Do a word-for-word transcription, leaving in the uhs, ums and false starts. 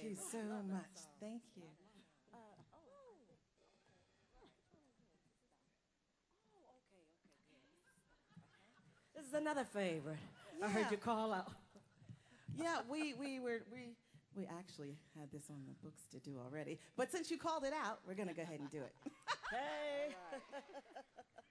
you so much. Thank you. This is another favorite. I Yeah. heard you call out. Yeah, we, we were we we actually had this on the books to do already. But since you called it out, we're gonna go ahead and do it. Hey.